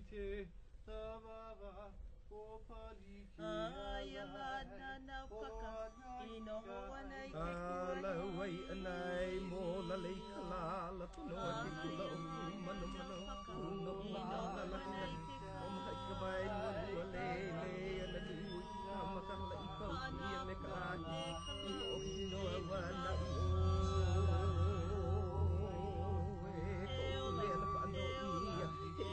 Alawai anai mo lalay kalala puno di kula mano mano puno mano lalay o makikabay mo duwalay analuwi kamakala ikaw iya mekaahi ino hino awana mo kule na paano iya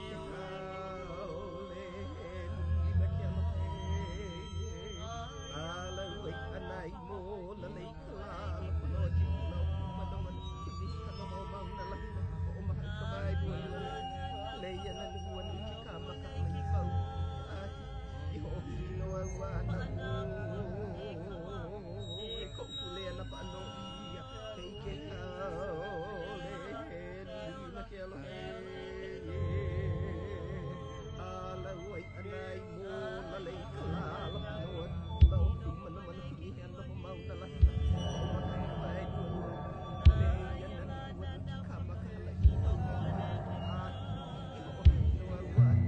alawai anay mo lalay kalala puno di kula mano mano hindi ka namamang nalahin o makikabay mo lalay analuwan kamakala ikaw ino hino awana mo ikaw kule na paano iya kay alaway anay mo lalay kalala puno law di man naman hiyan na humaw na lahat o makikabay mo lalay analuwan kamakala ikaw ino awana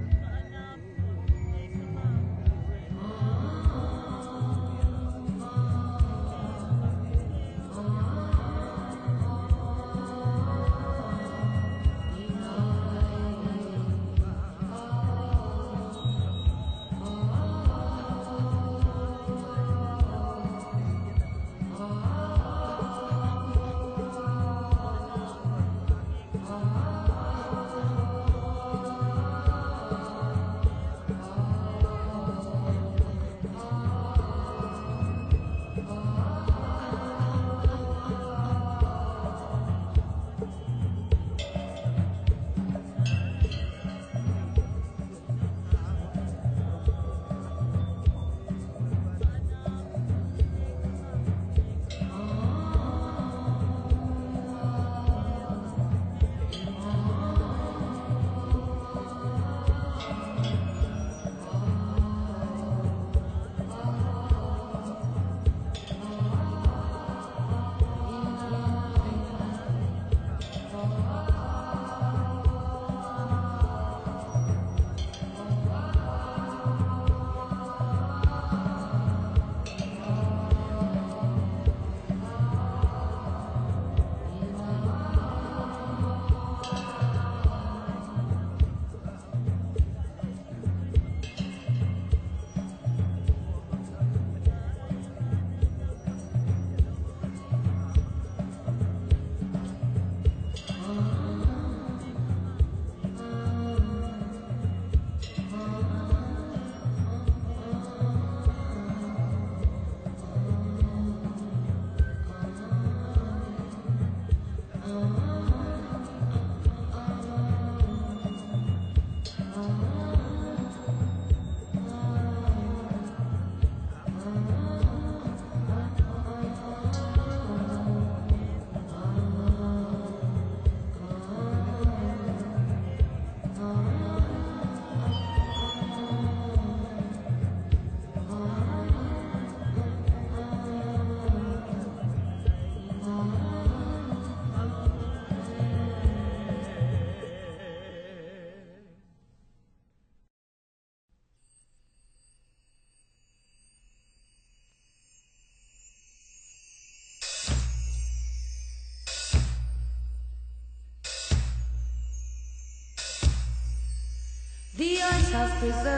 The ice house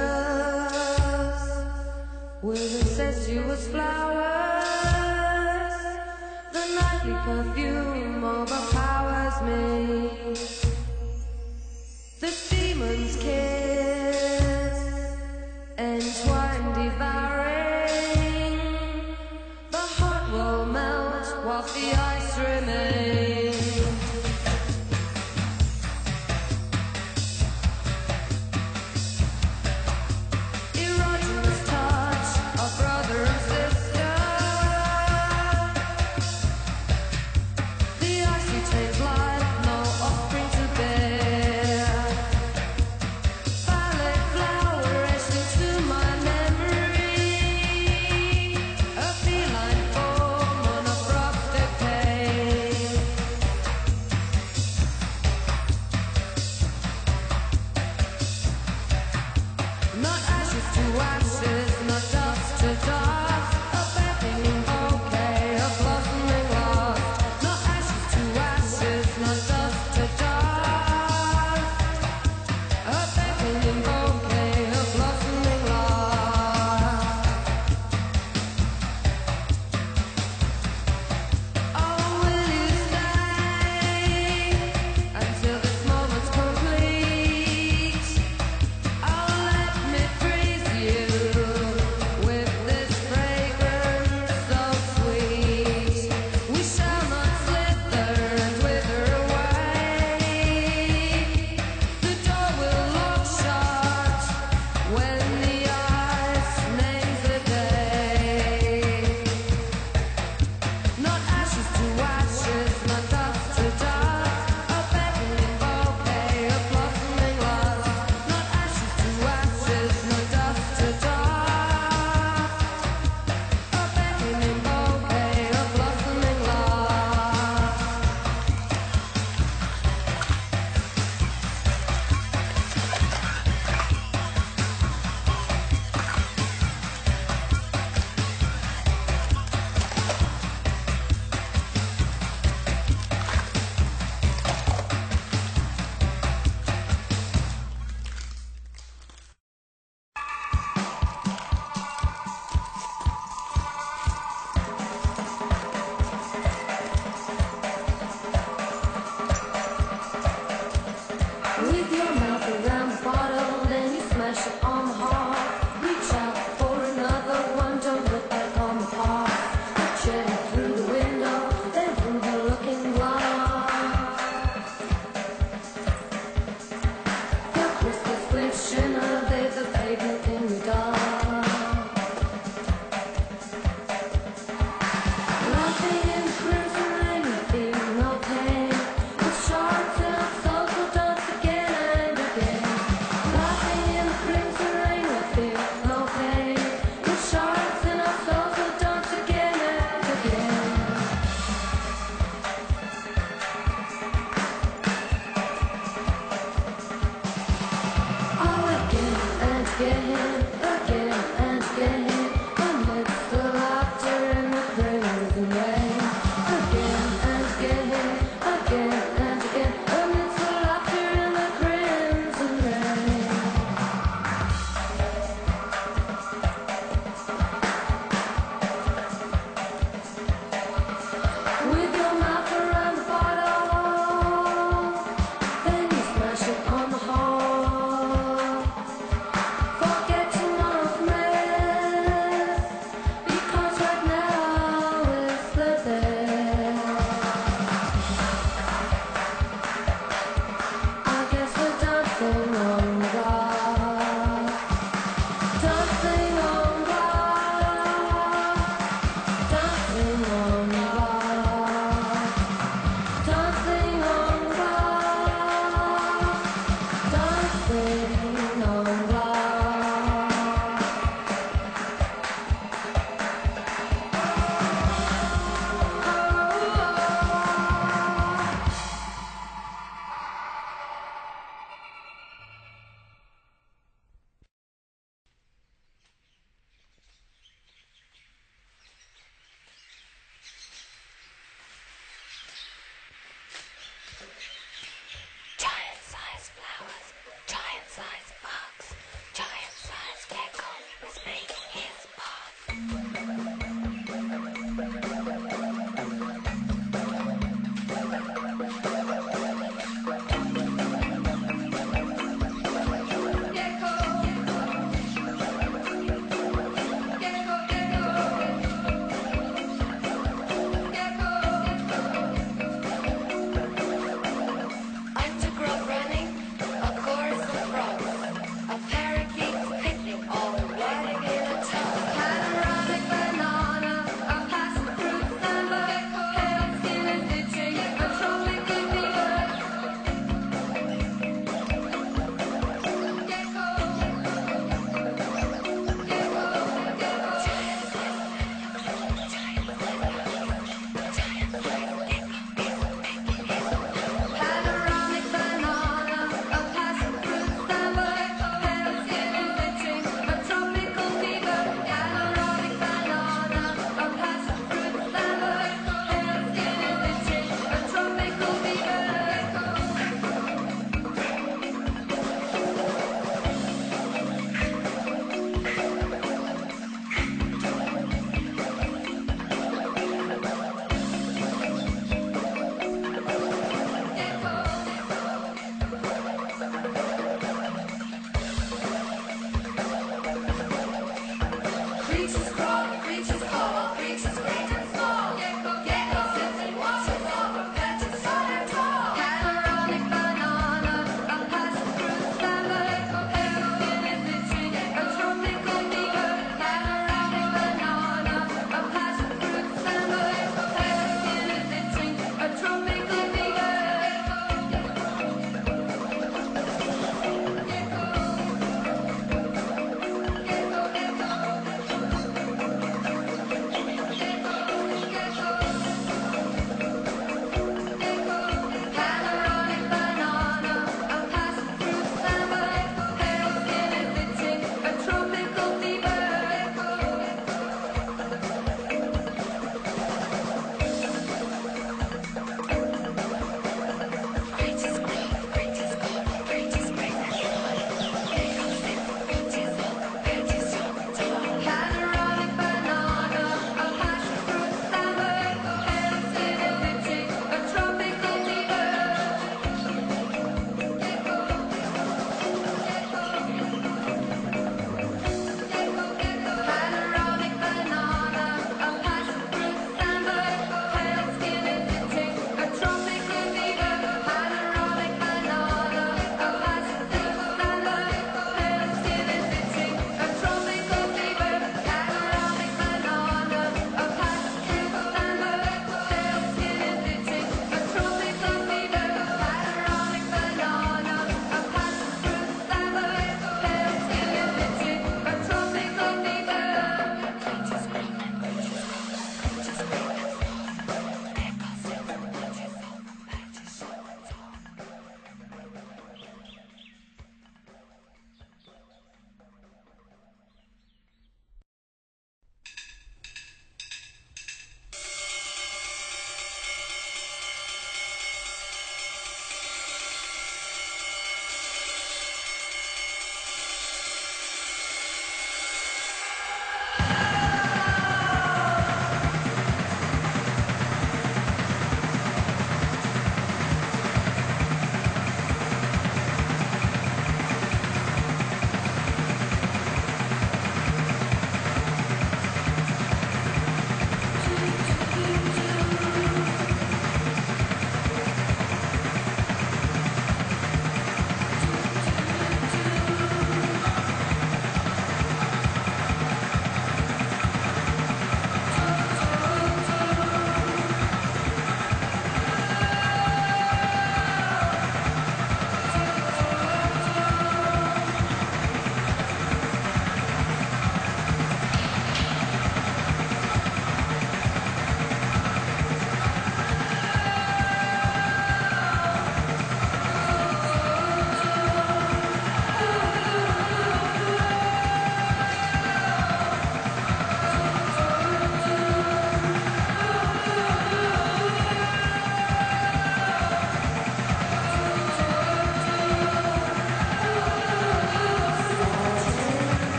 preserves with incestuous flowers. The nightly perfume overpowers me. The demon's kiss, entwined devouring. The heart will melt whilst the ice remains. Giant-sized bugs, giant-sized gecko is making his underground running, a chorus of frogs.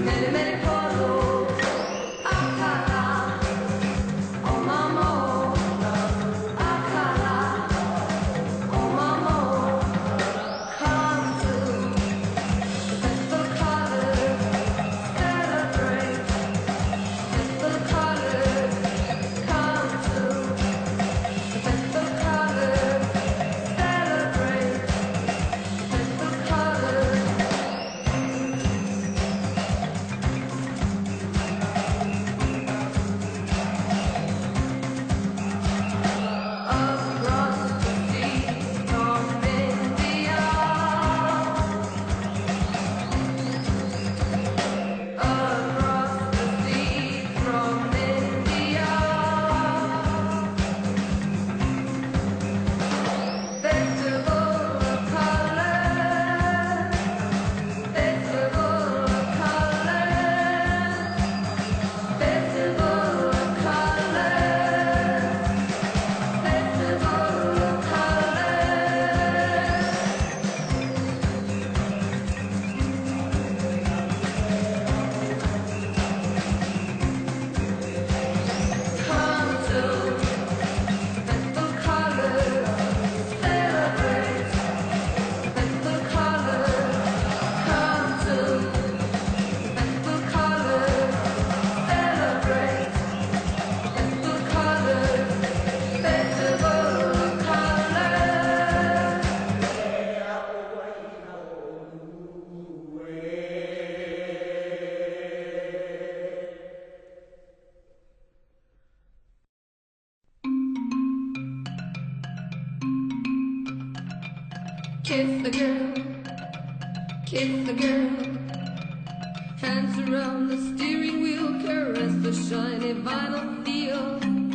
Many, many portals. Akala. Oh, mama. Akala. Oh, mama. Come to the festival colors. Celebrate festival colors. Come to the festival colors. Celebrate festival colors. Across the sea from India, across the sea from India, festival of colors, festival of colors, festival of colors. Festival of colors. Come to festival colors. Celebrate festival colors. Come to festival colors. Celebrate festival colors. Festival of colors. Kiss the girl, kiss the girl. Hands around the steering wheel, caress the shiny vinyl feel.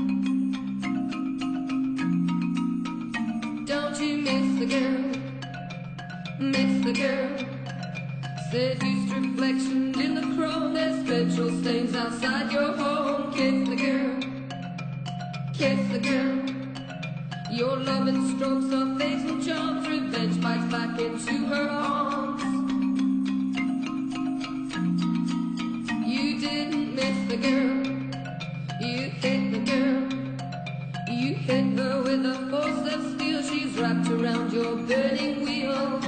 Don't you miss the girl, miss the girl. Seduced reflections in the chrome, there's petrol stains outside your home. Kiss the girl, kiss the girl. Your loving strokes are fatal charms, revenge bites back into her arms. You didn't miss the girl, you hit the girl. You hit her with a force of steel, she's wrapped around your burning wheels.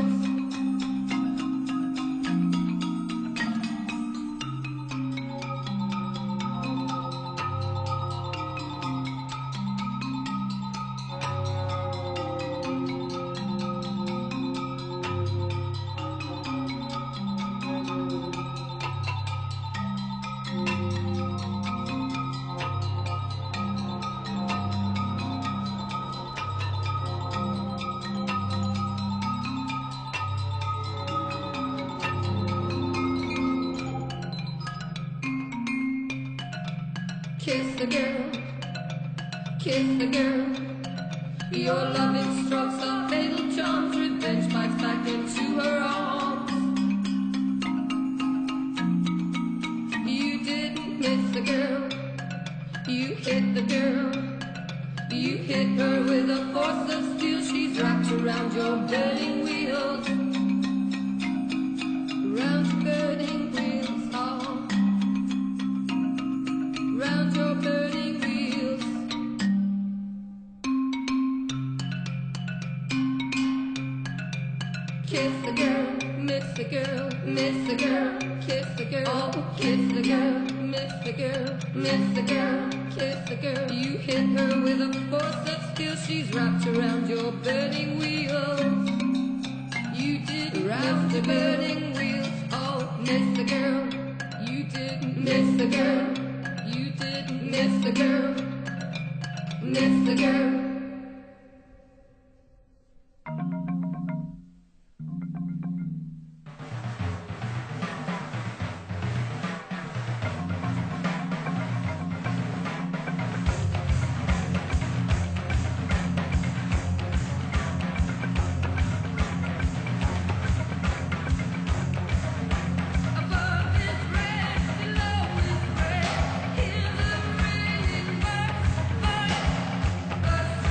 Kiss the girl, kiss the girl. Your loving strokes are fatal charms, revenge bites back into her arms. You didn't miss the girl, you hit the girl. You hit her with a force of steel, she's wrapped around your burning wheels. Around your burning wheels, oh. Round your burning wheels. Kiss the girl, miss the girl, miss the girl, kiss the girl, oh, kiss the girl, miss the girl, miss the girl, kiss the girl. You hit her with a force of steel, she's wrapped around your burning wheels. You did round the burning wheels, oh, miss the girl. You didn't miss the girl. You didn't miss the girl, miss the girl. Above is red, below is red. Hear the ringing birds, birds, birds.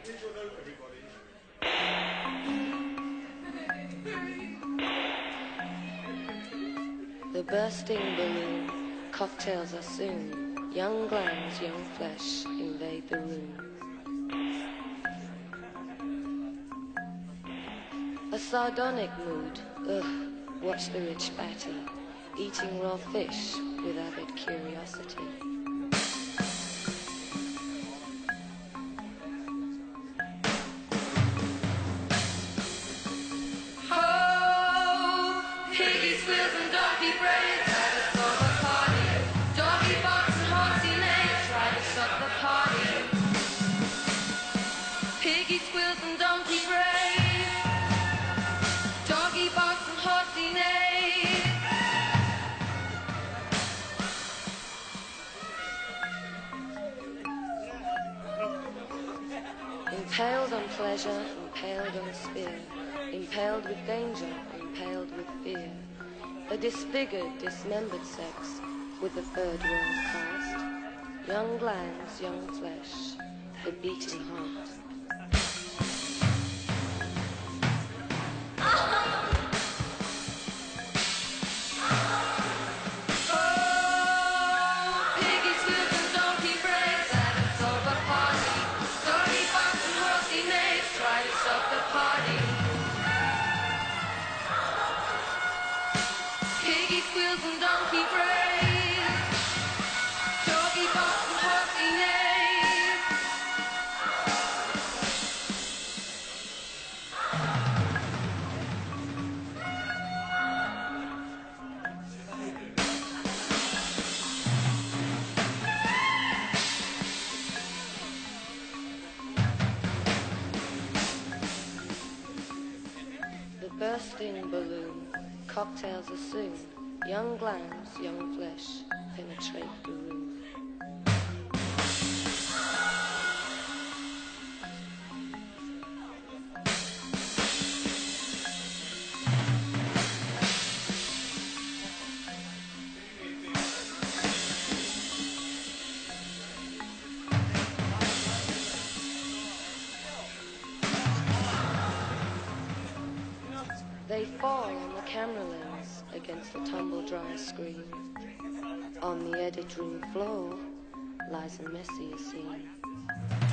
The bursting balloon, cocktails are soon. Young glands, young flesh invade the room. A sardonic mood, ugh, watch the rich batter, eating raw fish with avid curiosity. Piggy squeals and donkey brays, doggy barks and horsey neighs. Impaled on pleasure, impaled on spear, impaled with danger, impaled with fear. A disfigured, dismembered sex with the third world cast. Young glands, young flesh, the beating heart. Piggy squeals and donkey brays, doggy barks and horsey neighs. The bursting balloon, cocktails are soon. Young glands, young flesh penetrate the room. They fall on the camera lens against the tumble-dry screen. On the edit room floor lies a messier scene.